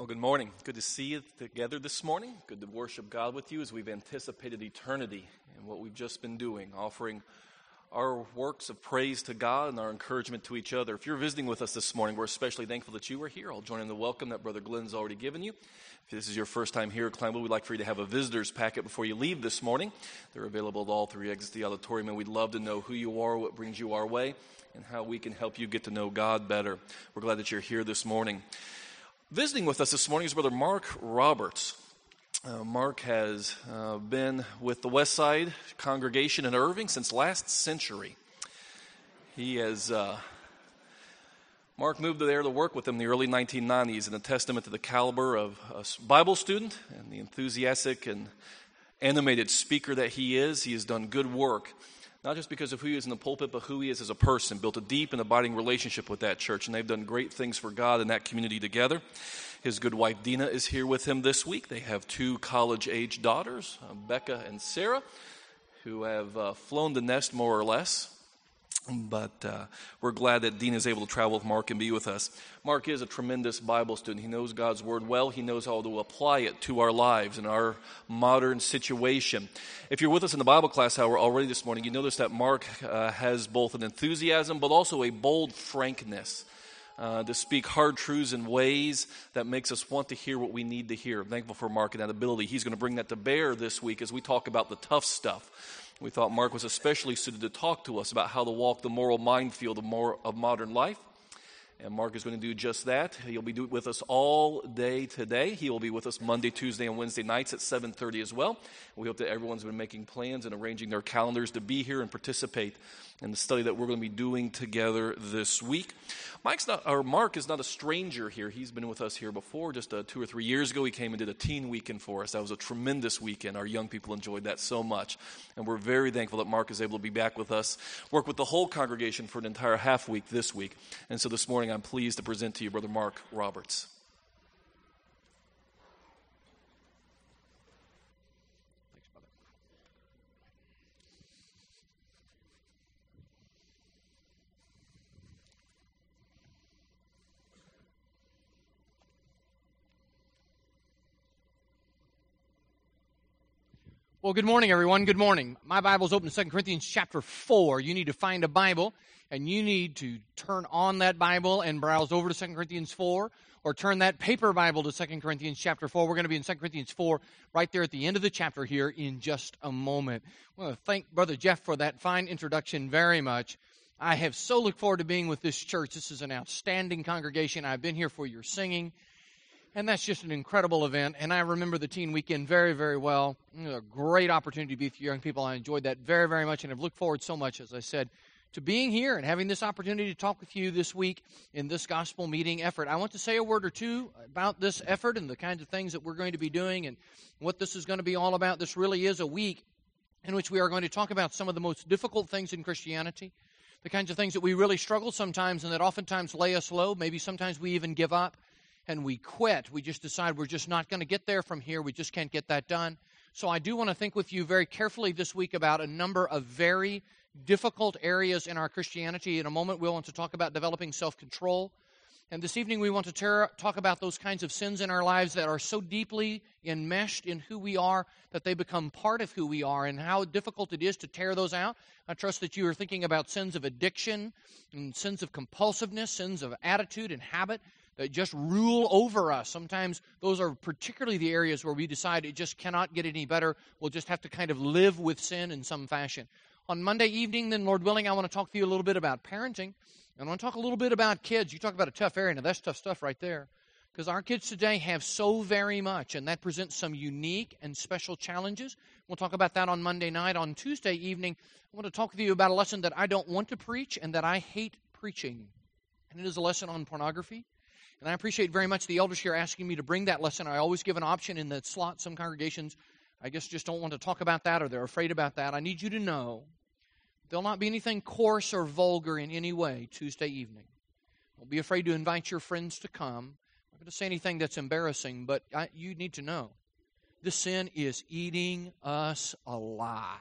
Well, good morning. Good to see you together this morning. Good to worship God with you as we've anticipated eternity and what we've just been doing, offering our works of praise to God and our encouragement to each other. If you're visiting with us this morning, we're especially thankful that you are here. I'll join in the welcome that Brother Glenn's already given you. If this is your first time here at Kleinville, we'd like for you to have a visitor's packet before you leave this morning. They're available at all three exits of the auditorium, and we'd love to know who you are, what brings you our way, and how we can help you get to know God better. We're glad that you're here this morning. Visiting with us this morning is Brother Mark Roberts. Mark has been with the Westside congregation in Irving since last century. Mark moved there to work with them in the early 1990s, and a testament to the caliber of a Bible student and the enthusiastic and animated speaker that he is. He has done good work, not just because of who he is in the pulpit, but who he is as a person, built a deep and abiding relationship with that church, and they've done great things for God and that community together. His good wife, Dina, is here with him this week. They have two college-age daughters, Becca and Sarah, who have flown the nest more or less. But we're glad that Dina is able to travel with Mark and be with us. Mark is a tremendous Bible student. He knows God's Word well. He knows how to apply it to our lives and our modern situation. If you're with us in the Bible class hour already this morning, you notice that Mark has both an enthusiasm but also a bold frankness to speak hard truths in ways that makes us want to hear what we need to hear. I'm thankful for Mark and that ability. He's going to bring that to bear this week as we talk about the tough stuff. We thought Mark was especially suited to talk to us about how to walk the moral minefield of modern life. And Mark is going to do just that. He'll be with us all day today. He will be with us Monday, Tuesday, and Wednesday nights at 7:30 as well. We hope that everyone's been making plans and arranging their calendars to be here and participate in the study that we're going to be doing together this week. Mark is not a stranger here. He's been with us here before. Just 2 or 3 years ago, he came and did a teen weekend for us. That was a tremendous weekend. Our young people enjoyed that so much. And we're very thankful that Mark is able to be back with us, work with the whole congregation for an entire half week this week. And so this morning, I'm pleased to present to you Brother Mark Roberts. Thanks, brother. Well, good morning, everyone. Good morning. My Bible's open to 2 Corinthians chapter 4. You need to find a Bible, and you need to turn on that Bible and browse over to 2 Corinthians 4, or turn that paper Bible to 2 Corinthians chapter 4. We're going to be in 2 Corinthians 4 right there at the end of the chapter here in just a moment. I want to thank Brother Jeff for that fine introduction very much. I have so looked forward to being with this church. This is an outstanding congregation. I've been here for your singing. And that's just an incredible event. And I remember the teen weekend very, very well. It was a great opportunity to be with young people. I enjoyed that very, very much. And I've looked forward so much, as I said, to being here and having this opportunity to talk with you this week in this gospel meeting effort. I want to say a word or two about this effort and the kinds of things that we're going to be doing and what this is going to be all about. This really is a week in which we are going to talk about some of the most difficult things in Christianity, the kinds of things that we really struggle sometimes and that oftentimes lay us low. Maybe sometimes we even give up. And we quit. We just decide we're just not going to get there from here. We just can't get that done. So I do want to think with you very carefully this week about a number of very difficult areas in our Christianity. In a moment, we'll want to talk about developing self-control. And this evening, we want to talk about those kinds of sins in our lives that are so deeply enmeshed in who we are that they become part of who we are and how difficult it is to tear those out. I trust that you are thinking about sins of addiction and sins of compulsiveness, sins of attitude and habit that just rule over us. Sometimes those are particularly the areas where we decide it just cannot get any better. We'll just have to kind of live with sin in some fashion. On Monday evening, then, Lord willing, I want to talk to you a little bit about parenting. I want to talk a little bit about kids. You talk about a tough area. Now, that's tough stuff right there. Because our kids today have so very much, and that presents some unique and special challenges. We'll talk about that on Monday night. On Tuesday evening, I want to talk with you about a lesson that I don't want to preach and that I hate preaching. And it is a lesson on pornography. And I appreciate very much the elders here asking me to bring that lesson. I always give an option in that slot. Some congregations, I guess, just don't want to talk about that or they're afraid about that. I need you to know there'll not be anything coarse or vulgar in any way Tuesday evening. Don't be afraid to invite your friends to come. I'm not going to say anything that's embarrassing, but you need to know this sin is eating us alive.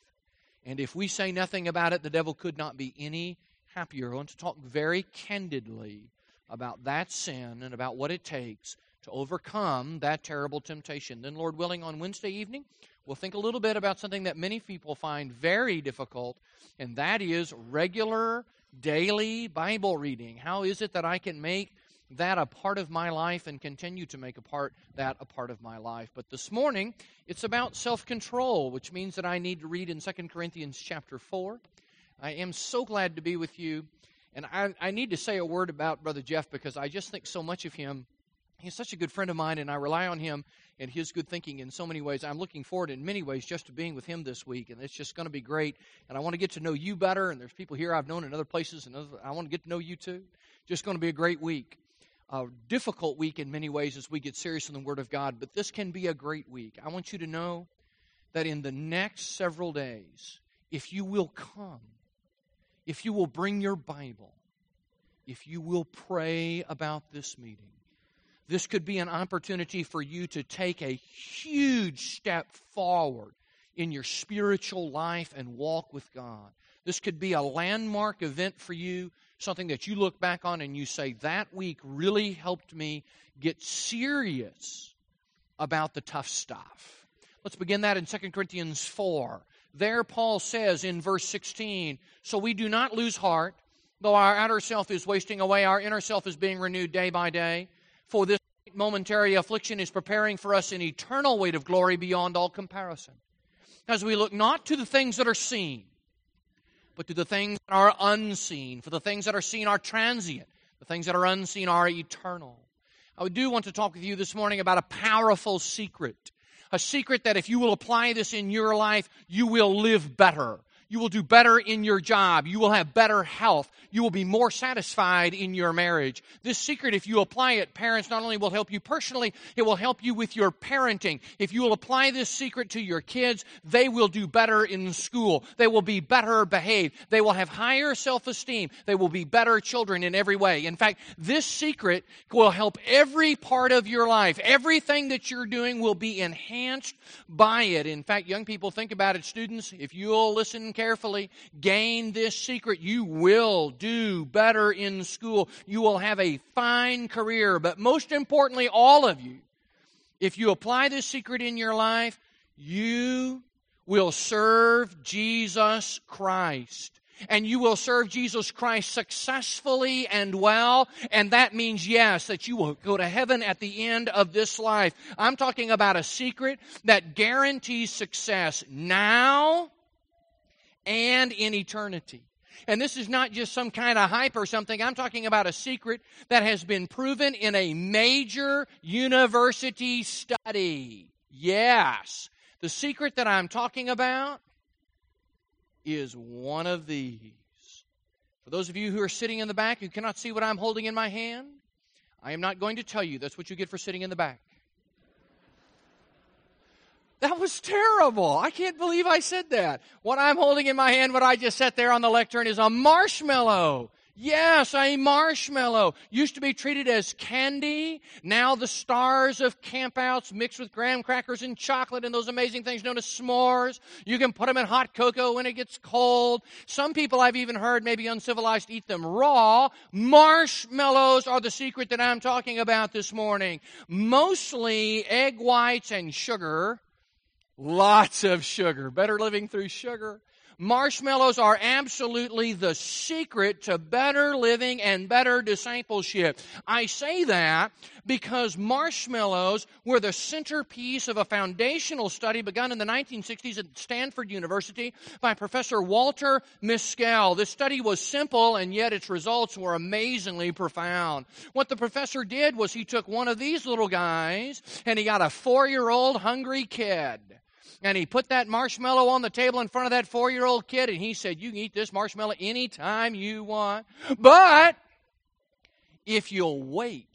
And if we say nothing about it, the devil could not be any happier. I want to talk very candidly about that sin and about what it takes to overcome that terrible temptation. Then, Lord willing, on Wednesday evening, we'll think a little bit about something that many people find very difficult, and that is regular, daily Bible reading. How is it that I can make that a part of my life and continue to make that a part of my life? But this morning, it's about self-control, which means that I need to read in 2 Corinthians chapter 4. I am so glad to be with you, and I need to say a word about Brother Jeff because I just think so much of him. He's such a good friend of mine, and I rely on him and his good thinking in so many ways. I'm looking forward in many ways just to being with him this week, and it's just going to be great. And I want to get to know you better, and there's people here I've known in other places, and I want to get to know you too. Just going to be a great week. A difficult week in many ways as we get serious in the Word of God, but this can be a great week. I want you to know that in the next several days, if you will come, if you will bring your Bible, if you will pray about this meeting, this could be an opportunity for you to take a huge step forward in your spiritual life and walk with God. This could be a landmark event for you, something that you look back on and you say, that week really helped me get serious about the tough stuff. Let's begin that in 2 Corinthians 4. There Paul says in verse 16, so we do not lose heart, though our outer self is wasting away, our inner self is being renewed day by day. For this momentary affliction is preparing for us an eternal weight of glory beyond all comparison. As we look not to the things that are seen, but to the things that are unseen. For the things that are seen are transient. The things that are unseen are eternal. I do want to talk with you this morning about a powerful secret. A secret that if you will apply this in your life, you will live better. You will do better in your job. You will have better health. You will be more satisfied in your marriage. This secret, if you apply it, parents, not only will help you personally, it will help you with your parenting. If you will apply this secret to your kids, they will do better in school. They will be better behaved. They will have higher self-esteem. They will be better children in every way. In fact, this secret will help every part of your life. Everything that you're doing will be enhanced by it. In fact, young people, think about it. Students, if you'll listen carefully, gain this secret, you will do better in school. You will have a fine career. But most importantly, all of you, if you apply this secret in your life, you will serve Jesus Christ. And you will serve Jesus Christ successfully and well. And that means, yes, that you will go to heaven at the end of this life. I'm talking about a secret that guarantees success now and in eternity. And this is not just some kind of hype or something. I'm talking about a secret that has been proven in a major university study. Yes, the secret that I'm talking about is one of these. For those of you who are sitting in the back who cannot see what I'm holding in my hand, I am not going to tell you. That's what you get for sitting in the back. That was terrible. I can't believe I said that. What I'm holding in my hand, what I just set there on the lectern, is a marshmallow. Yes, a marshmallow. Used to be treated as candy. Now the stars of campouts mixed with graham crackers and chocolate and those amazing things known as s'mores. You can put them in hot cocoa when it gets cold. Some people I've even heard, maybe uncivilized, eat them raw. Marshmallows are the secret that I'm talking about this morning. Mostly egg whites and sugar. Lots of sugar. Better living through sugar. Marshmallows are absolutely the secret to better living and better discipleship. I say that because marshmallows were the centerpiece of a foundational study begun in the 1960s at Stanford University by Professor Walter Mischel. This study was simple, and yet its results were amazingly profound. What the professor did was he took one of these little guys, and he got a 4-year-old hungry kid. And he put that marshmallow on the table in front of that 4-year-old kid, and he said, you can eat this marshmallow anytime you want. But if you'll wait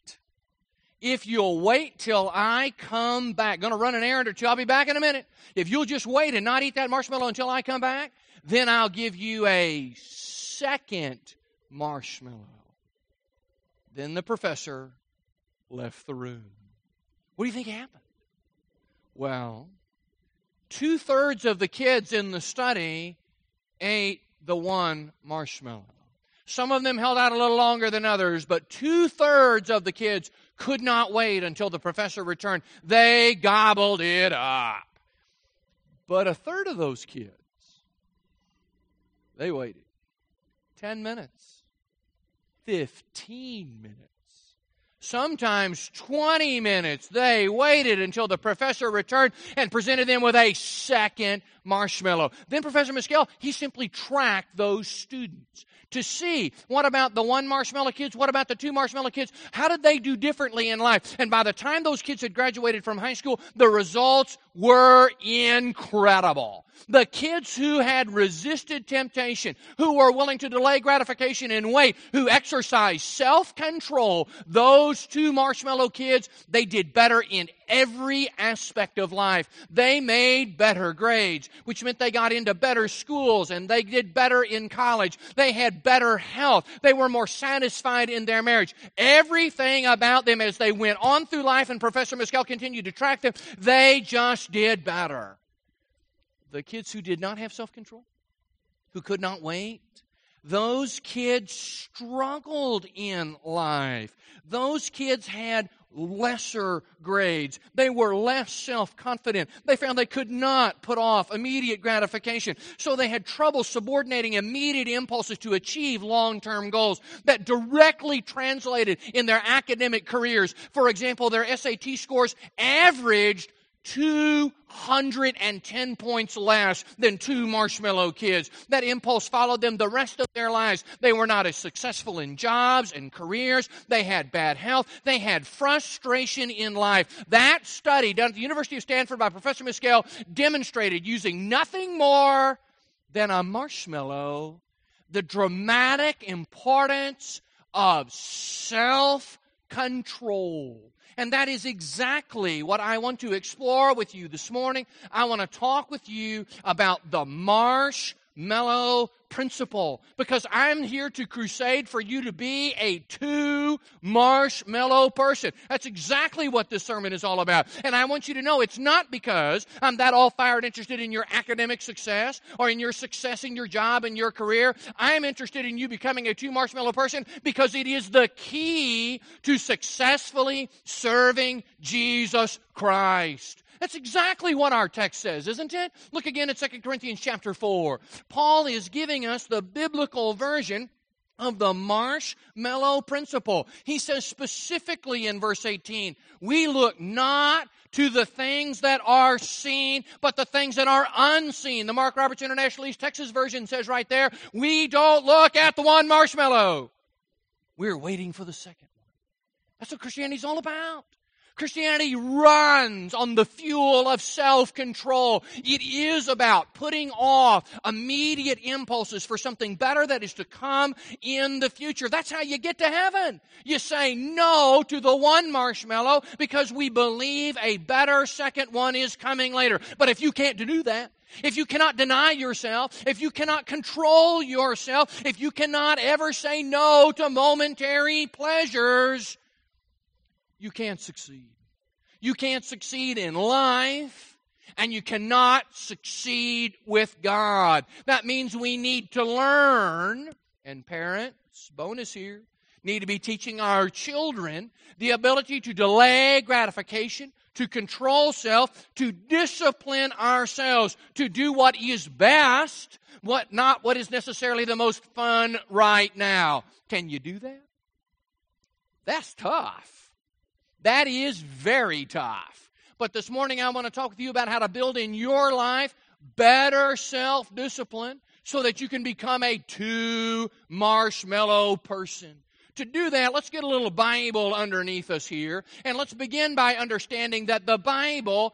till I come back, going to run an errand or two, I'll be back in a minute. If you'll just wait and not eat that marshmallow until I come back, then I'll give you a second marshmallow. Then the professor left the room. What do you think happened? Well, 2/3 of the kids in the study ate the one marshmallow. Some of them held out a little longer than others, but 2/3 of the kids could not wait until the professor returned. They gobbled it up. But 1/3 of those kids, they waited 10 minutes, 15 minutes. Sometimes 20 minutes. They waited until the professor returned and presented them with a second marshmallow. Then Professor Mescal, he simply tracked those students to see, what about the 1 marshmallow kids? What about the 2 marshmallow kids? How did they do differently in life? And by the time those kids had graduated from high school, the results were incredible. The kids who had resisted temptation, who were willing to delay gratification and wait, who exercised self-control, those 2 marshmallow kids, they did better in every aspect of life. They made better grades, which meant they got into better schools and they did better in college. They had better health. They were more satisfied in their marriage. Everything about them as they went on through life, and Professor Mescal continued to track them, they just did better. The kids who did not have self-control, who could not wait, those kids struggled in life. Those kids had lesser grades. They were less self-confident. They found they could not put off immediate gratification. So they had trouble subordinating immediate impulses to achieve long-term goals that directly translated in their academic careers. For example, their SAT scores averaged 210 points less than 2 marshmallow kids. That impulse followed them the rest of their lives. They were not as successful in jobs and careers. They had bad health. They had frustration in life. That study done at the University of Stanford by Professor Mescal demonstrated, using nothing more than a marshmallow, the dramatic importance of self-control. And that is exactly what I want to explore with you this morning. I want to talk with you about the marshmallow principle, because I'm here to crusade for you to be a 2 marshmallow person. That's exactly what this sermon is all about. And I want you to know it's not because I'm that all fired interested in your academic success or in your success in your job and your career. I am interested in you becoming a 2 marshmallow person because it is the key to successfully serving Jesus Christ. That's exactly what our text says, isn't it? Look again at 2 Corinthians chapter 4. Paul is giving us the biblical version of the marshmallow principle. He says specifically in verse 18, we look not to the things that are seen, but the things that are unseen. The Mark Roberts International East Texas version says right there, we don't look at the 1 marshmallow. We're waiting for the second one. That's what Christianity's all about. Christianity runs on the fuel of self-control. It is about putting off immediate impulses for something better that is to come in the future. That's how you get to heaven. You say no to the 1 marshmallow because we believe a better second one is coming later. But if you can't do that, if you cannot deny yourself, if you cannot control yourself, if you cannot ever say no to momentary pleasures, you can't succeed. You can't succeed in life, and you cannot succeed with God. That means we need to learn, and parents, bonus here, need to be teaching our children the ability to delay gratification, to control self, to discipline ourselves, to do what is best, not what is necessarily the most fun right now. Can you do that? That's tough. That is very tough. But this morning I want to talk with you about how to build in your life better self-discipline so that you can become a 2 marshmallow person. To do that, let's get a little Bible underneath us here, and let's begin by understanding that the Bible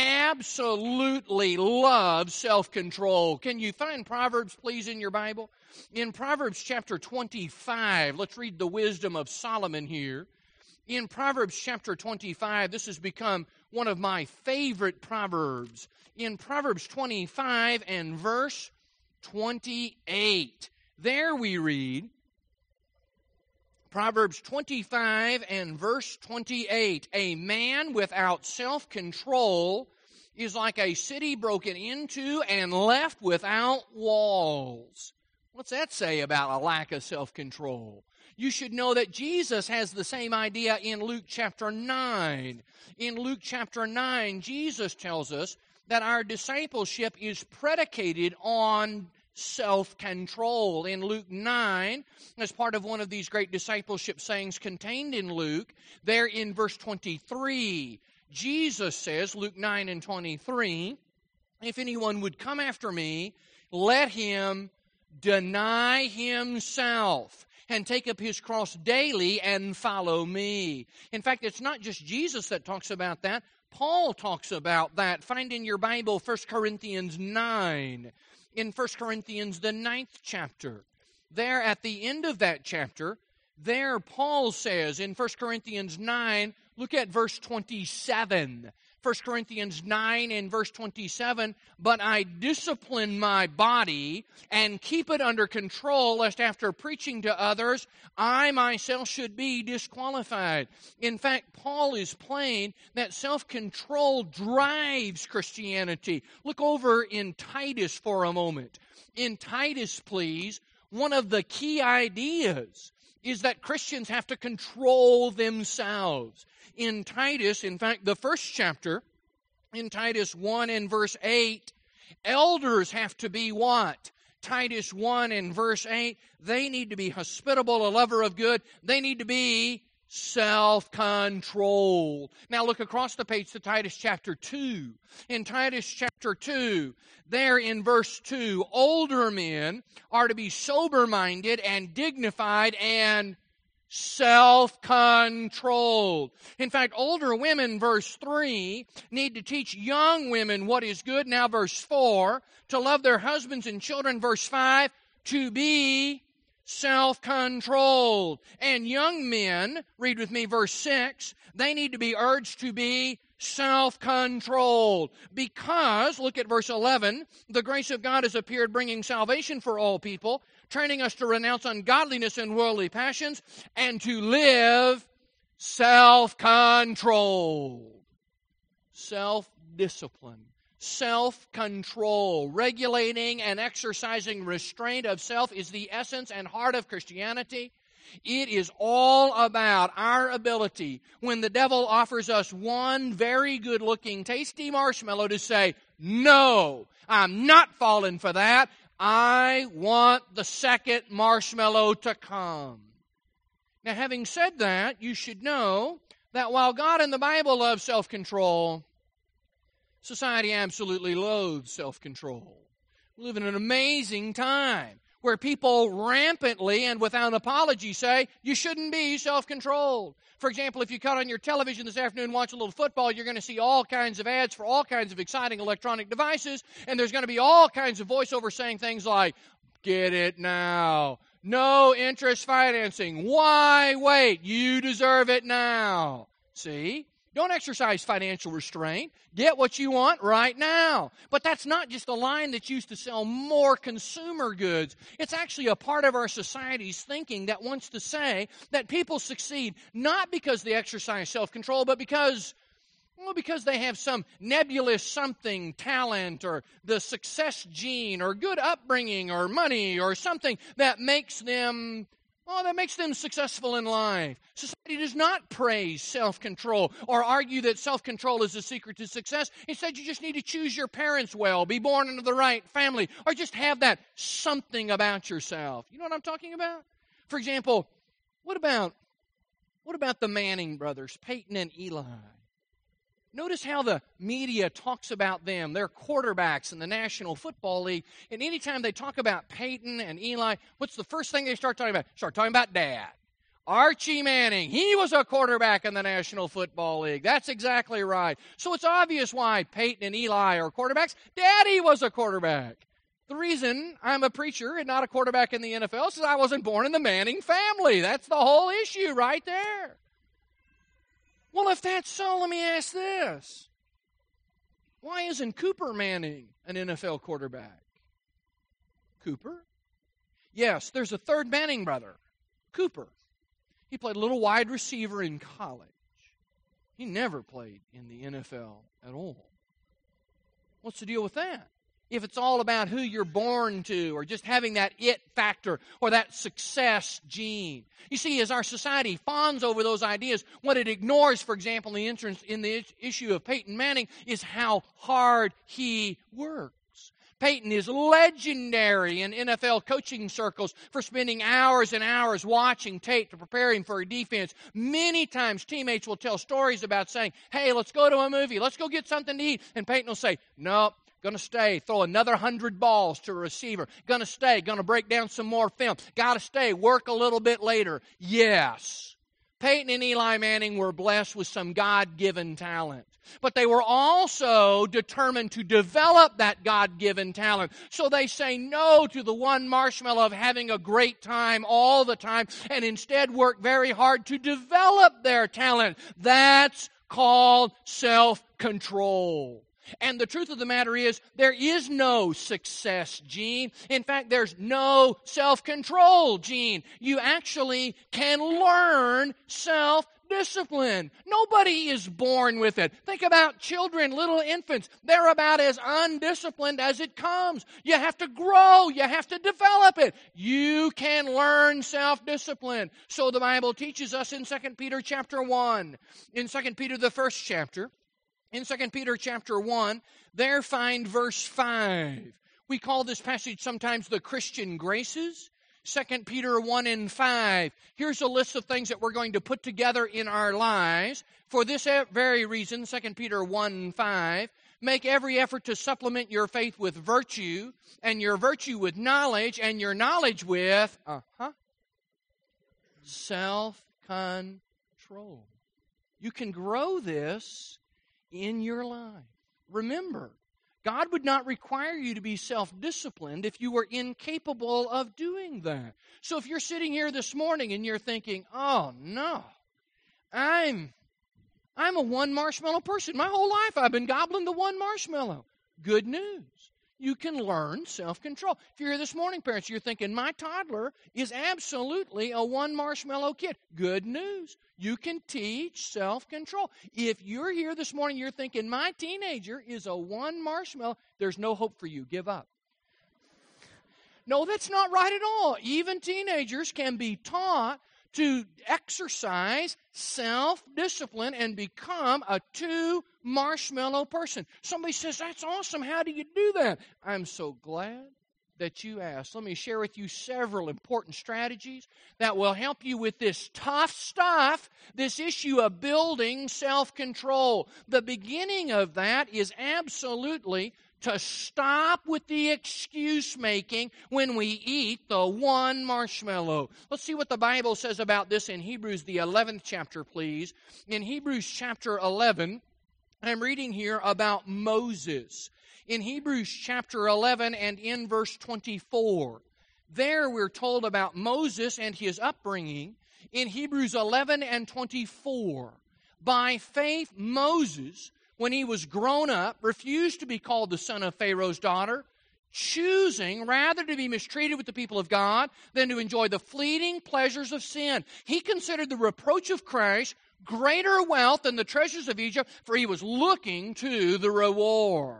absolutely loves self-control. Can you find Proverbs, please, in your Bible? In Proverbs chapter 25, let's read the wisdom of Solomon here. In Proverbs chapter 25, this has become one of my favorite Proverbs. In Proverbs 25 and verse 28, there we read, Proverbs 25 and verse 28, a man without self-control is like a city broken into and left without walls. What's that say about a lack of self-control? You should know that Jesus has the same idea in Luke chapter 9. In Luke chapter 9, Jesus tells us that our discipleship is predicated on self-control. In Luke 9, as part of one of these great discipleship sayings contained in Luke, there in verse 23, Jesus says, Luke 9 and 23, if anyone would come after me, let him deny himself and take up his cross daily and follow me. In fact, it's not just Jesus that talks about that. Paul talks about that. Find in your Bible 1 Corinthians 9. In 1 Corinthians, the 9th chapter. There at the end of that chapter, there Paul says in 1 Corinthians 9, look at verse 27. 1 Corinthians 9 and verse 27, but I discipline my body and keep it under control, lest after preaching to others, I myself should be disqualified. In fact, Paul is plain that self-control drives Christianity. Look over in Titus for a moment. In Titus, please, one of the key ideas is that Christians have to control themselves. In Titus, in fact, the first chapter, in Titus 1 and verse 8, elders have to be what? Titus 1 and verse 8, they need to be hospitable, a lover of good. They need to be self-controlled. Now look across the page to Titus chapter 2. In Titus chapter 2, there in verse 2, older men are to be sober-minded and dignified and self-controlled. In fact, older women, verse 3, need to teach young women what is good. Now verse 4, to love their husbands and children. Verse 5, to be self-controlled. And young men, read with me verse 6, they need to be urged to be self-controlled. Because, look at verse 11, the grace of God has appeared, bringing salvation for all people, training us to renounce ungodliness and worldly passions, and to live self-controlled. Self-discipline. Self-control. Regulating and exercising restraint of self is the essence and heart of Christianity. It is all about our ability, when the devil offers us one very good-looking, tasty marshmallow, to say, no, I'm not falling for that. I want the second marshmallow to come. Now, having said that, you should know that while God and the Bible love self-control, society absolutely loathes self-control. We live in an amazing time where people rampantly and without apology say, you shouldn't be self-controlled. For example, if you cut on your television this afternoon and watch a little football, you're going to see all kinds of ads for all kinds of exciting electronic devices, and there's going to be all kinds of voiceover saying things like, get it now, no interest financing, why wait, you deserve it now. See? Don't exercise financial restraint. Get what you want right now. But that's not just a line that's used to sell more consumer goods. It's actually a part of our society's thinking that wants to say that people succeed not because they exercise self-control, but because they have some nebulous something, talent, or the success gene, or good upbringing, or money, or something that makes them successful in life. Society does not praise self-control or argue that self-control is the secret to success. Instead, you just need to choose your parents well, be born into the right family, or just have that something about yourself. You know what I'm talking about? For example, what about the Manning brothers, Peyton and Eli? Notice how the media talks about them. They're quarterbacks in the National Football League. And anytime they talk about Peyton and Eli, what's the first thing they start talking about? Start talking about Dad. Archie Manning, he was a quarterback in the National Football League. That's exactly right. So it's obvious why Peyton and Eli are quarterbacks. Daddy was a quarterback. The reason I'm a preacher and not a quarterback in the NFL is because I wasn't born in the Manning family. That's the whole issue right there. Well, if that's so, let me ask this. Why isn't Cooper Manning an NFL quarterback? Cooper? Yes, there's a third Manning brother, Cooper. He played a little wide receiver in college. He never played in the NFL at all. What's the deal with that? if it's all about who you're born to or just having that it factor or that success gene. You see, as our society fawns over those ideas, what it ignores, for example, in the issue of Peyton Manning is how hard he works. Peyton is legendary in NFL coaching circles for spending hours and hours watching tape to prepare him for a defense. Many times teammates will tell stories about saying, hey, let's go to a movie, let's go get something to eat. And Peyton will say, nope, going to stay, throw another 100 balls to a receiver. Going to stay, going to break down some more film. Got to stay, work a little bit later. Yes, Peyton and Eli Manning were blessed with some God-given talent. But they were also determined to develop that God-given talent. So they say no to the one marshmallow of having a great time all the time and instead work very hard to develop their talent. That's called self-control. And the truth of the matter is, there is no success gene. In fact, there's no self-control gene. You actually can learn self-discipline. Nobody is born with it. Think about children, little infants. They're about as undisciplined as it comes. You have to grow. You have to develop it. You can learn self-discipline. So the Bible teaches us in 2 Peter chapter 1. In 2 Peter, the first chapter, in 2 Peter chapter 1, there find verse 5. We call this passage sometimes the Christian graces. 2 Peter 1 and 5. Here's a list of things that we're going to put together in our lives. For this very reason, 2 Peter 1 and 5, make every effort to supplement your faith with virtue, and your virtue with knowledge, and your knowledge with self-control. You can grow this in your life. Remember, God would not require you to be self-disciplined if you were incapable of doing that. So if you're sitting here this morning and you're thinking, oh no, I'm a one marshmallow person. My whole life I've been gobbling the one marshmallow. Good news. You can learn self-control. If you're here this morning, parents, you're thinking, my toddler is absolutely a one marshmallow kid. Good news. You can teach self-control. If you're here this morning, you're thinking, my teenager is a one marshmallow, there's no hope for you. Give up. No, that's not right at all. Even teenagers can be taught to exercise self-discipline and become a two-marshmallow person. Somebody says, that's awesome. How do you do that? I'm so glad that you asked. Let me share with you several important strategies that will help you with this tough stuff, this issue of building self-control. The beginning of that is absolutely to stop with the excuse making when we eat the one marshmallow. Let's see what the Bible says about this in Hebrews, the 11th chapter, please. In Hebrews chapter 11, I'm reading here about Moses. In Hebrews chapter 11 and in verse 24, there we're told about Moses and his upbringing. In Hebrews 11 and 24, by faith Moses, when he was grown up, refused to be called the son of Pharaoh's daughter, choosing rather to be mistreated with the people of God than to enjoy the fleeting pleasures of sin. He considered the reproach of Christ greater wealth than the treasures of Egypt, for he was looking to the reward.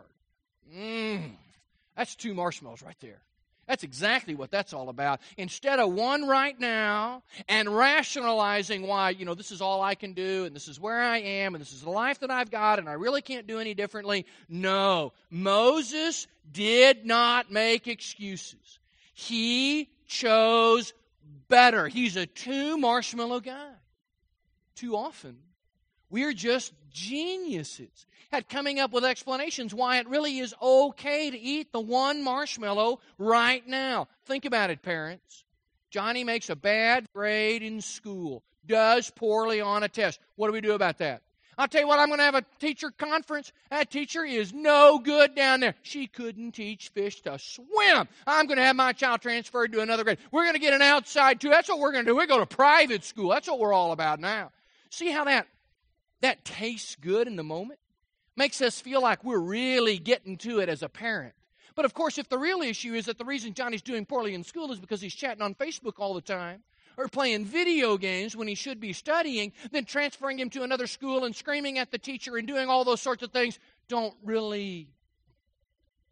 That's two marshmallows right there. That's exactly what that's all about. Instead of one right now and rationalizing why, this is all I can do and this is where I am and this is the life that I've got and I really can't do any differently. No, Moses did not make excuses. He chose better. He's a two-marshmallow guy. Too often, we're just geniuses at coming up with explanations why it really is okay to eat the one marshmallow right now. Think about it, parents. Johnny makes a bad grade in school, does poorly on a test. What do we do about that? I'll tell you what, I'm going to have a teacher conference. That teacher is no good down there. She couldn't teach fish to swim. I'm going to have my child transferred to another grade. We're going to get an outside too. That's what we're going to do. We go to private school. That's what we're all about now. See how that tastes good in the moment? Makes us feel like we're really getting to it as a parent. But of course, if the real issue is that the reason Johnny's doing poorly in school is because he's chatting on Facebook all the time or playing video games when he should be studying, then transferring him to another school and screaming at the teacher and doing all those sorts of things don't really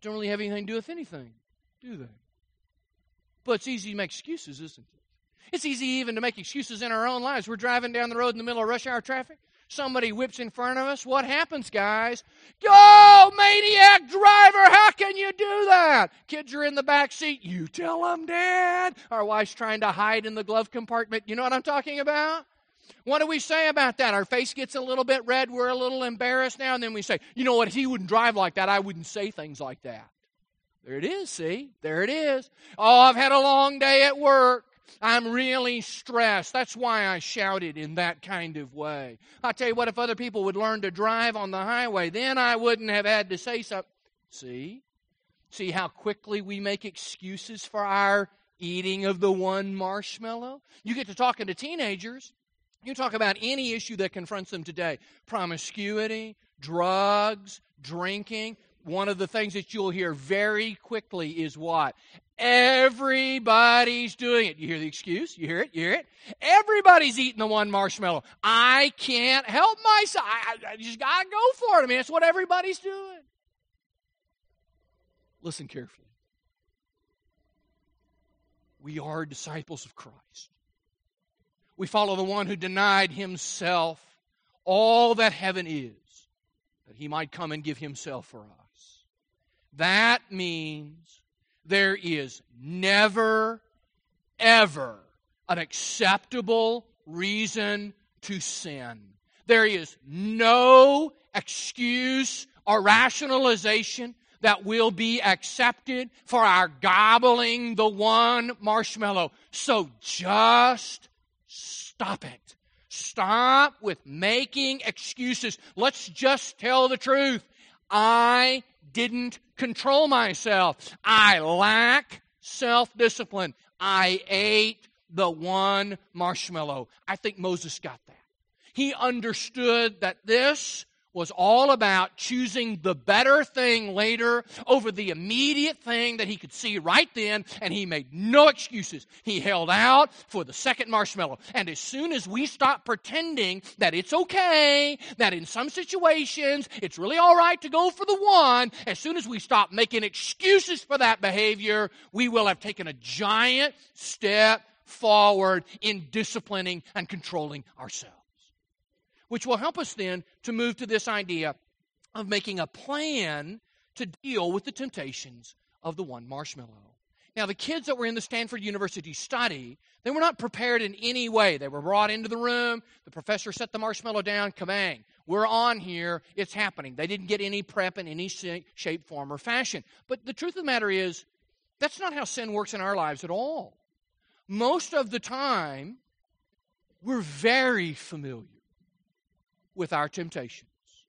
don't really have anything to do with anything, do they? But it's easy to make excuses, isn't it? It's easy even to make excuses in our own lives. We're driving down the road in the middle of rush hour traffic. Somebody whips in front of us. What happens, guys? Go, maniac driver, how can you do that? Kids are in the back seat. You tell them, Dad. Our wife's trying to hide in the glove compartment. You know what I'm talking about? What do we say about that? Our face gets a little bit red. We're a little embarrassed now. And then we say, you know what? If he wouldn't drive like that, I wouldn't say things like that. There it is, see? There it is. Oh, I've had a long day at work. I'm really stressed. That's why I shouted in that kind of way. I tell you what, if other people would learn to drive on the highway, then I wouldn't have had to say something. See how quickly we make excuses for our eating of the one marshmallow? You get to talking to teenagers, you talk about any issue that confronts them today. Promiscuity, drugs, drinking. One of the things that you'll hear very quickly is what? Everybody's doing it. You hear the excuse? You hear it? You hear it? Everybody's eating the one marshmallow. I can't help myself. I just got to go for it. I mean, that's what everybody's doing. Listen carefully. We are disciples of Christ. We follow the one who denied himself all that heaven is, that he might come and give himself for us. That means there is never, ever an acceptable reason to sin. There is no excuse or rationalization that will be accepted for our gobbling the one marshmallow. So just stop it. Stop with making excuses. Let's just tell the truth. I didn't control myself. I lack self-discipline. I ate the one marshmallow. I think Moses got that. He understood that this was all about choosing the better thing later over the immediate thing that he could see right then, and he made no excuses. He held out for the second marshmallow. And as soon as we stop pretending that it's okay, that in some situations it's really all right to go for the one, as soon as we stop making excuses for that behavior, we will have taken a giant step forward in disciplining and controlling ourselves. Which will help us then to move to this idea of making a plan to deal with the temptations of the one marshmallow. Now, the kids that were in the Stanford University study, they were not prepared in any way. They were brought into the room. The professor set the marshmallow down. Kabang. We're on here. It's happening. They didn't get any prep in any shape, form, or fashion. But the truth of the matter is, that's not how sin works in our lives at all. Most of the time, we're very familiar with our temptations.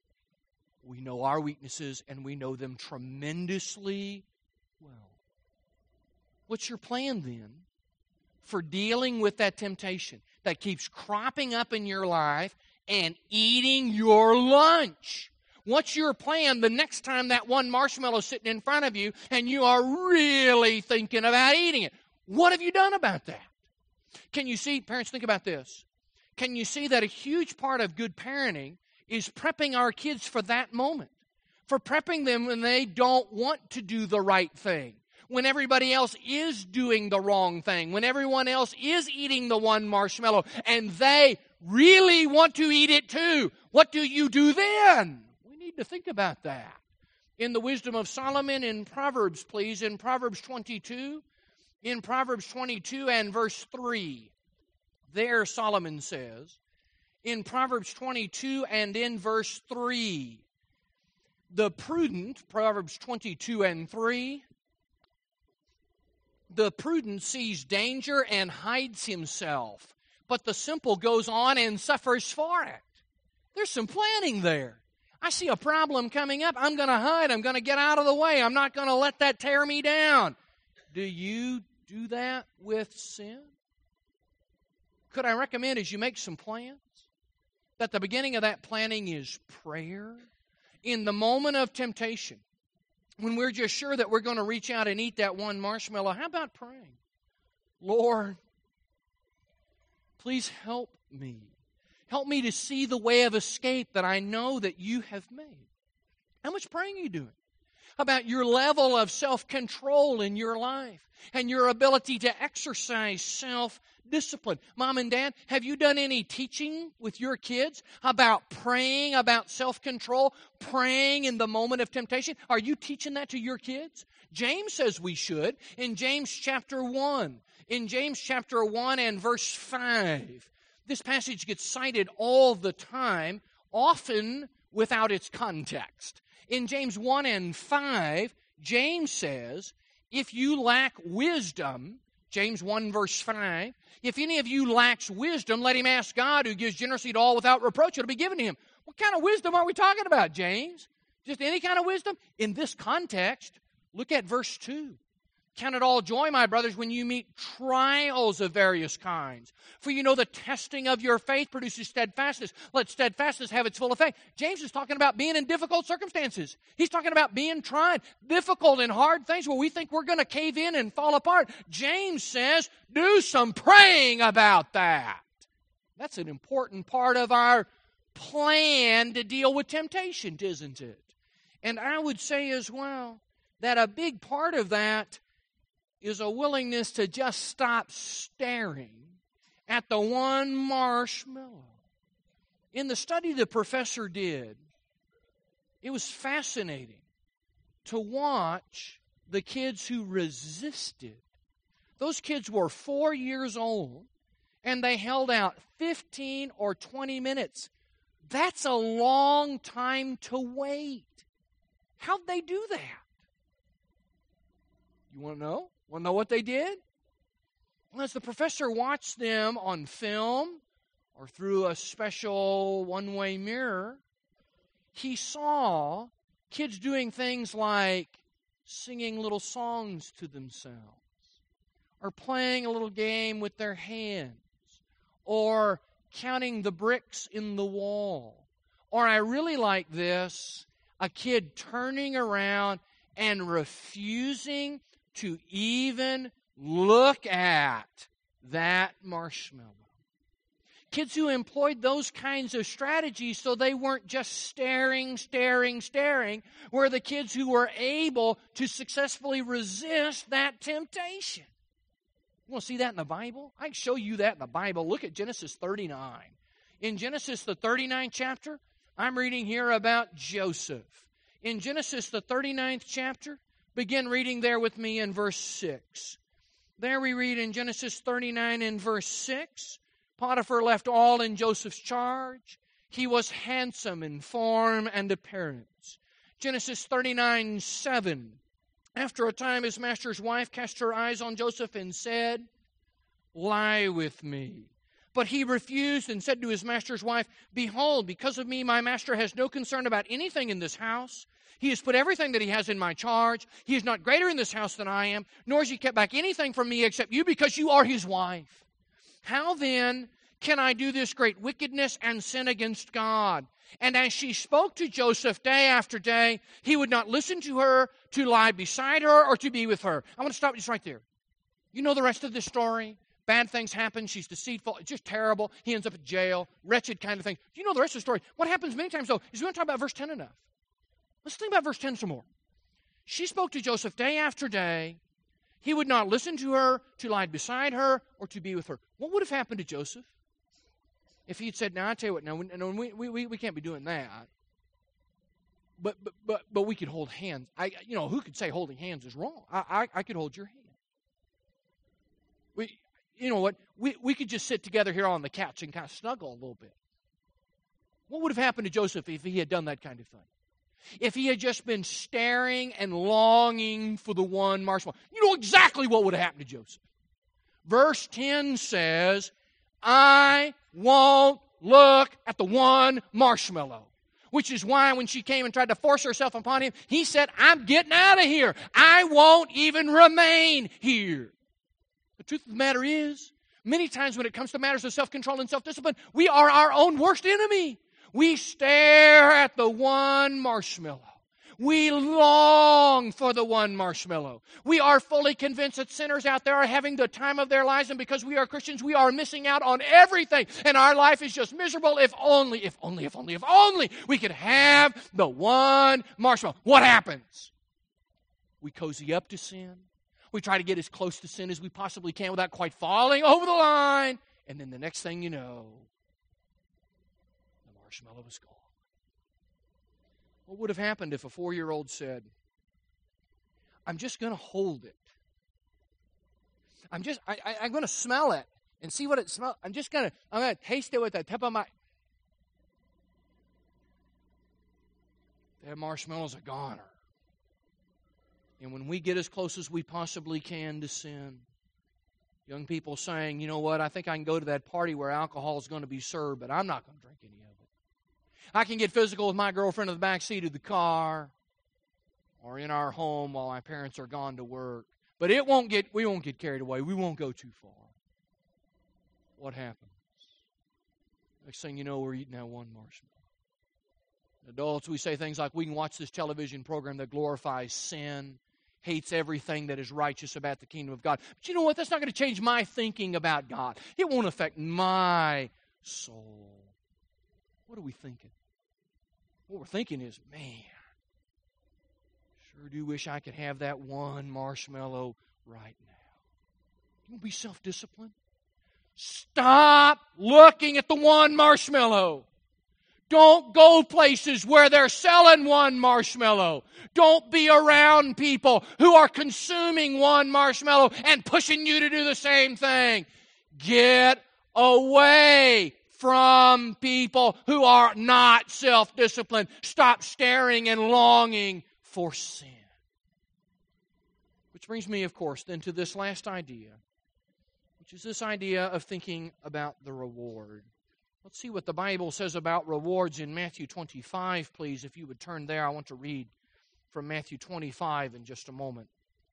We know our weaknesses, and we know them tremendously well. What's your plan then for dealing with that temptation that keeps cropping up in your life and eating your lunch? What's your plan the next time that one marshmallow is sitting in front of you and you are really thinking about eating it? What have you done about that? Can you see, parents, think about this. Can you see that a huge part of good parenting is prepping our kids for that moment? For prepping them when they don't want to do the right thing. When everybody else is doing the wrong thing. When everyone else is eating the one marshmallow and they really want to eat it too. What do you do then? We need to think about that. In the wisdom of Solomon in Proverbs, please, in Proverbs 22. In Proverbs 22 and verse 3. There, Solomon says, in Proverbs 22 and in verse 3, the prudent, Proverbs 22 and 3, the prudent sees danger and hides himself, but the simple goes on and suffers for it. There's some planning there. I see a problem coming up. I'm going to hide. I'm going to get out of the way. I'm not going to let that tear me down. Do you do that with sin? Could I recommend, as you make some plans, that the beginning of that planning is prayer? In the moment of temptation, when we're just sure that we're going to reach out and eat that one marshmallow, how about praying? Lord, please help me. Help me to see the way of escape that I know that you have made. How much praying are you doing? about your level of self-control in your life and your ability to exercise self-discipline. Mom and Dad, have you done any teaching with your kids about praying, about self-control, praying in the moment of temptation? Are you teaching that to your kids? James says we should in James chapter 1. In James chapter 1 and verse 5, this passage gets cited all the time, often without its context. In James 1 and 5, James says, if you lack wisdom, James 1 verse 5, if any of you lacks wisdom, let him ask God, who gives generously to all without reproach. It'll be given to him. What kind of wisdom are we talking about, James? Just any kind of wisdom? In this context, look at verse 2. Count it all joy, my brothers, when you meet trials of various kinds. For you know the testing of your faith produces steadfastness. Let steadfastness have its full effect. James is talking about being in difficult circumstances. He's talking about being tried. Difficult and hard things where we think we're going to cave in and fall apart. James says, do some praying about that. That's an important part of our plan to deal with temptation, isn't it? And I would say as well that a big part of that is a willingness to just stop staring at the one marshmallow. In the study the professor did, it was fascinating to watch the kids who resisted. Those kids were 4 years old, and they held out 15 or 20 minutes. That's a long time to wait. How'd they do that? You want to know? Want to know what they did? Well, as the professor watched them on film or through a special one-way mirror, he saw kids doing things like singing little songs to themselves, or playing a little game with their hands, or counting the bricks in the wall. Or I really like this, a kid turning around and refusing to even look at that marshmallow. Kids who employed those kinds of strategies so they weren't just staring, were the kids who were able to successfully resist that temptation. You want to see that in the Bible? I can show you that in the Bible. Look at Genesis 39. In Genesis, the 39th chapter, I'm reading here about Joseph. In Genesis, the 39th chapter, begin reading there with me in verse 6. There we read in Genesis 39 and verse 6, Potiphar left all in Joseph's charge. He was handsome in form and appearance. Genesis 39:7. After a time, his master's wife cast her eyes on Joseph and said, lie with me. But he refused and said to his master's wife, behold, because of me, my master has no concern about anything in this house. He has put everything that he has in my charge. He is not greater in this house than I am, nor has he kept back anything from me except you, because you are his wife. How then can I do this great wickedness and sin against God? And as she spoke to Joseph day after day, he would not listen to her, to lie beside her, or to be with her. I want to stop just right there. You know the rest of this story. Bad things happen. She's deceitful. It's just terrible. He ends up in jail. Wretched kind of thing. You know the rest of the story. What happens many times, though, is we don't talk about verse 10 enough. Let's think about verse 10 some more. She spoke to Joseph day after day. He would not listen to her, to lie beside her, or to be with her. What would have happened to Joseph if he'd said, now, I tell you what, no, we can't be doing that. But we could hold hands. Who could say holding hands is wrong? I could hold your hand. You know what? We could just sit together here on the couch and kind of snuggle a little bit. What would have happened to Joseph if he had done that kind of thing? If he had just been staring and longing for the one marshmallow. You know exactly what would have happened to Joseph. Verse 10 says, I won't look at the one marshmallow. Which is why when she came and tried to force herself upon him, he said, I'm getting out of here. I won't even remain here. The truth of the matter is, many times when it comes to matters of self-control and self-discipline, we are our own worst enemy. We stare at the one marshmallow. We long for the one marshmallow. We are fully convinced that sinners out there are having the time of their lives, and because we are Christians, we are missing out on everything, and our life is just miserable. If only we could have the one marshmallow. What happens? We cozy up to sin. We try to get as close to sin as we possibly can without quite falling over the line. And then the next thing you know, the marshmallow is gone. What would have happened if a 4-year-old said, I'm just going to hold it. I'm going to smell it and see what it smells. I'm going to taste it with the tip of my... That marshmallow's a goner. And when we get as close as we possibly can to sin, young people saying, you know what, I think I can go to that party where alcohol is going to be served, but I'm not going to drink any of it. I can get physical with my girlfriend in the back seat of the car or in our home while my parents are gone to work. But we won't get carried away. We won't go too far. What happens? Next thing you know, we're eating that one marshmallow. Adults, we say things like, we can watch this television program that glorifies sin, hates everything that is righteous about the kingdom of God. But you know what? That's not going to change my thinking about God. It won't affect my soul. What are we thinking? What we're thinking is, man, sure do wish I could have that one marshmallow right now. You want to be self-disciplined? Stop looking at the one marshmallow. Don't go places where they're selling one marshmallow. Don't be around people who are consuming one marshmallow and pushing you to do the same thing. Get away from people who are not self-disciplined. Stop staring and longing for sin. Which brings me, of course, then to this last idea, which is this idea of thinking about the reward. Let's see what the Bible says about rewards in Matthew 25, please. If you would turn there, I want to read from Matthew 25 in just a moment.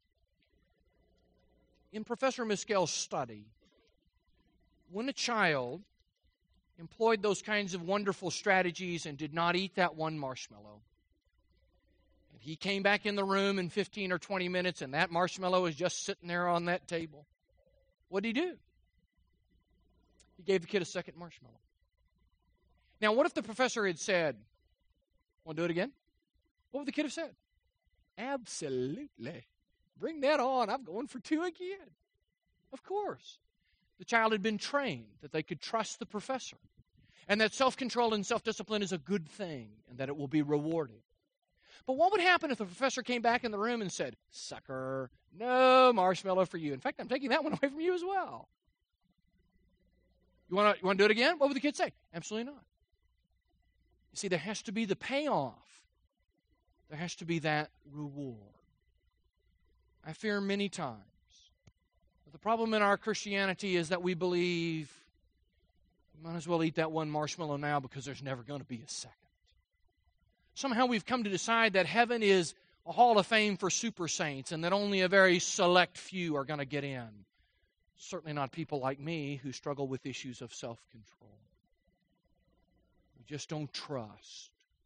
In Professor Miskel's study, when a child employed those kinds of wonderful strategies and did not eat that one marshmallow, and he came back in the room in 15 or 20 minutes and that marshmallow was just sitting there on that table, what did he do? He gave the kid a second marshmallow. Now, what if the professor had said, want to do it again? What would the kid have said? Absolutely. Bring that on. I'm going for 2 again. Of course. The child had been trained that they could trust the professor and that self-control and self-discipline is a good thing and that it will be rewarded. But what would happen if the professor came back in the room and said, sucker, no marshmallow for you. In fact, I'm taking that one away from you as well. You want to do it again? What would the kid say? Absolutely not. You see, there has to be the payoff. There has to be that reward. I fear many times that the problem in our Christianity is that we believe we might as well eat that one marshmallow now because there's never going to be a second. Somehow we've come to decide that heaven is a hall of fame for super saints and that only a very select few are going to get in. Certainly not people like me who struggle with issues of self-control. We just don't trust.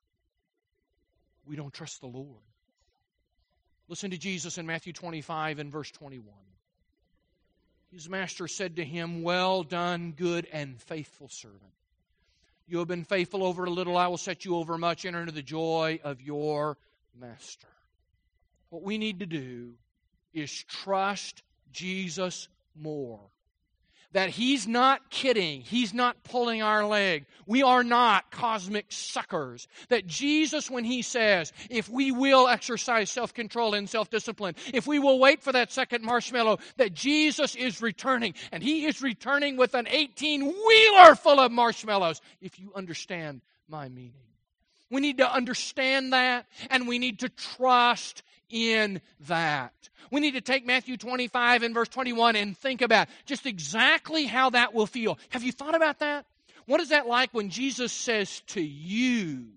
We don't trust the Lord. Listen to Jesus in Matthew 25 and verse 21. His master said to him, well done, good and faithful servant. You have been faithful over a little, I will set you over much. Enter into the joy of your master. What we need to do is trust Jesus more. That He's not kidding. He's not pulling our leg. We are not cosmic suckers. That Jesus, when He says, if we will exercise self-control and self-discipline, if we will wait for that second marshmallow, that Jesus is returning. And He is returning with an 18-wheeler full of marshmallows, if you understand my meaning. We need to understand that, and we need to trust in that. We need to take Matthew 25 and verse 21 and think about just exactly how that will feel. Have you thought about that? What is that like when Jesus says to you,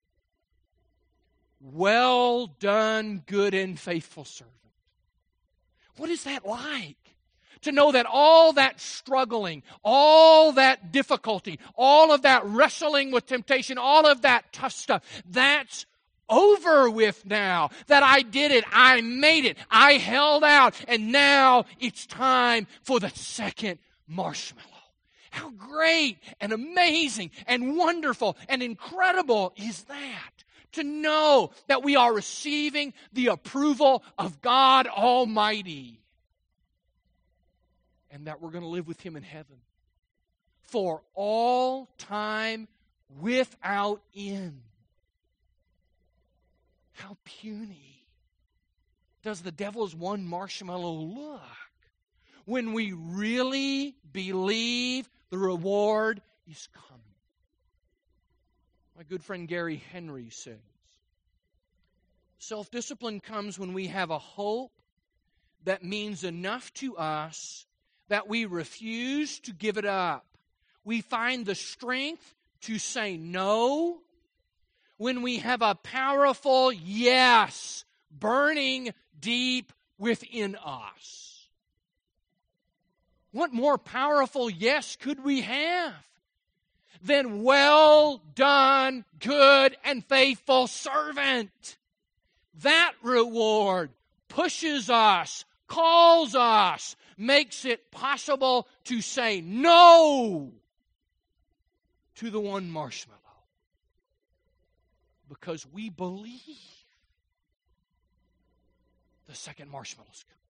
well done, good and faithful servant? What is that like? To know that all that struggling, all that difficulty, all of that wrestling with temptation, all of that tough stuff, that's over with now. That I did it, I made it, I held out, and now it's time for the second marshmallow. How great and amazing and wonderful and incredible is that? to know that we are receiving the approval of God Almighty and that we're going to live with Him in heaven for all time without end. How puny does the devil's one marshmallow look when we really believe the reward is coming? My good friend Gary Henry says, self-discipline comes when we have a hope that means enough to us that we refuse to give it up. We find the strength to say no when we have a powerful yes burning deep within us. What more powerful yes could we have than well done, good and faithful servant? That reward pushes us, calls us, makes it possible to say no to the one marshmallow because we believe the second marshmallow's coming.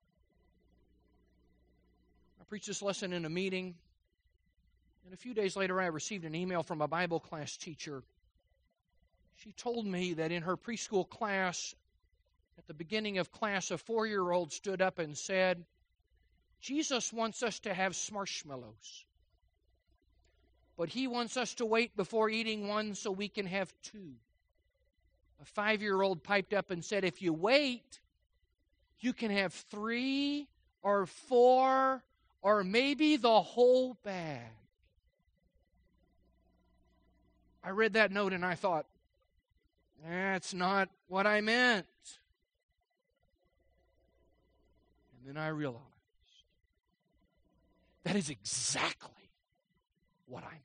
I preached this lesson in a meeting, and a few days later I received an email from a Bible class teacher. She told me that in her preschool class, at the beginning of class, a 4-year-old stood up and said, Jesus wants us to have marshmallows, but He wants us to wait before eating one so we can have 2. A 5-year-old piped up and said, if you wait, you can have 3 or 4 or maybe the whole bag. I read that note and I thought, that's not what I meant. And then I realized that is exactly what I meant.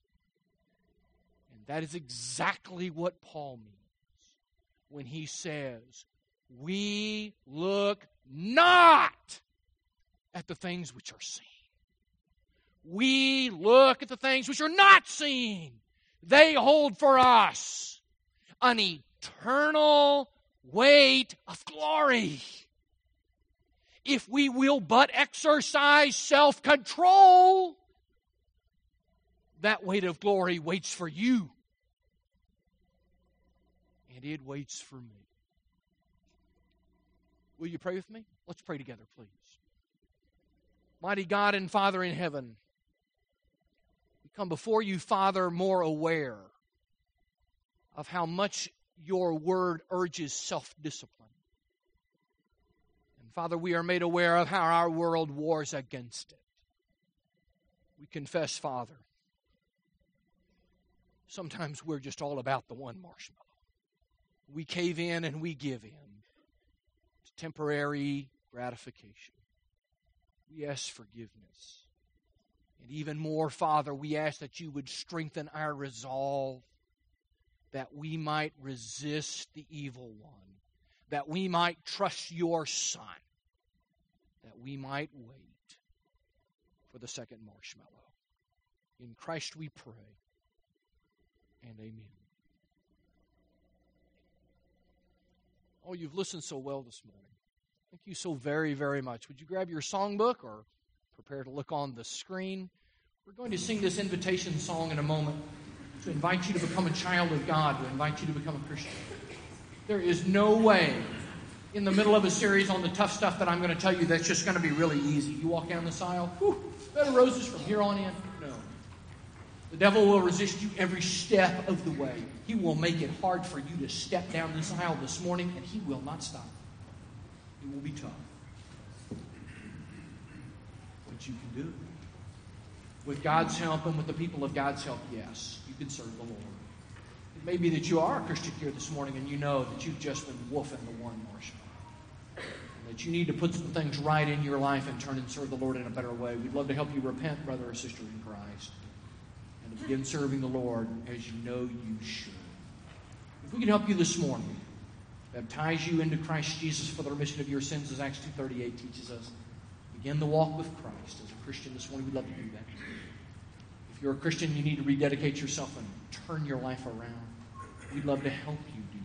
And that is exactly what Paul means when he says, we look not at the things which are seen. We look at the things which are not seen. They hold for us an eternal weight of glory. If we will but exercise self-control, that weight of glory waits for you. And it waits for me. Will you pray with me? Let's pray together, please. Mighty God and Father in heaven, we come before you, Father, more aware of how much your word urges self-discipline. And Father, we are made aware of how our world wars against it. We confess, Father, sometimes we're just all about the one marshmallow. We cave in and we give in to temporary gratification. We ask forgiveness. And even more, Father, we ask that you would strengthen our resolve that we might resist the evil one, that we might trust your Son, that we might wait for the second marshmallow. In Christ we pray, and amen. Oh, you've listened so well this morning. Thank you so very, very much. Would you grab your songbook or prepare to look on the screen? We're going to sing this invitation song in a moment to invite you to become a child of God, to invite you to become a Christian. There is no way in the middle of a series on the tough stuff that I'm going to tell you that's just going to be really easy. You walk down this aisle, bed of roses from here on in. No. The devil will resist you every step of the way. He will make it hard for you to step down this aisle this morning, and he will not stop. It will be tough. But you can do it. With God's help and with the people of God's help, yes, you can serve the Lord. It may be that you are a Christian here this morning and you know that you've just been woofing the one marshmallow. And that you need to put some things right in your life and turn and serve the Lord in a better way. We'd love to help you repent, brother or sister in Christ, and to begin serving the Lord as you know you should. If we can help you this morning, baptize you into Christ Jesus for the remission of your sins, as Acts 2:38 teaches us. Begin the walk with Christ. As a Christian this morning, we'd love to do that. If you're a Christian, you need to rededicate yourself and turn your life around. We'd love to help you do